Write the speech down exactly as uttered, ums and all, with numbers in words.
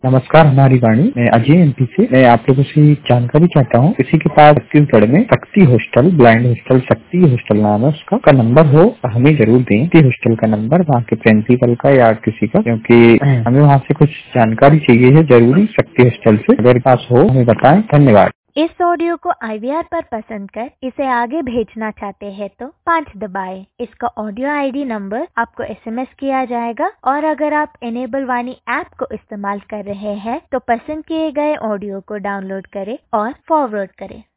नमस्कार, हमारी वाणी। मैं अजय एमपी से। मैं आप लोगों से जानकारी चाहता हूँ, किसी के पास छत्तीसगढ़ में Shakti hostel, blind hostel, Shakti hostel नाम है उसका का नंबर हो तो हमें जरूर दें। शक्ति हॉस्टल का नंबर वहाँ के प्रिंसिपल का या किसी का, क्योंकि हमें वहाँ से कुछ जानकारी चाहिए है जरूरी। शक्ति हॉस्टल से अगर पास हो हमें बताएं। धन्यवाद। इस ऑडियो को आई वी आर पर पसंद कर इसे आगे भेजना चाहते हैं तो पाँच दबाएं। इसका ऑडियो आई डी नंबर आपको एस एम एस किया जाएगा और अगर आप इनेबल वाणी ऐप को इस्तेमाल कर रहे हैं तो पसंद किए गए ऑडियो को डाउनलोड करें और फॉरवर्ड करें।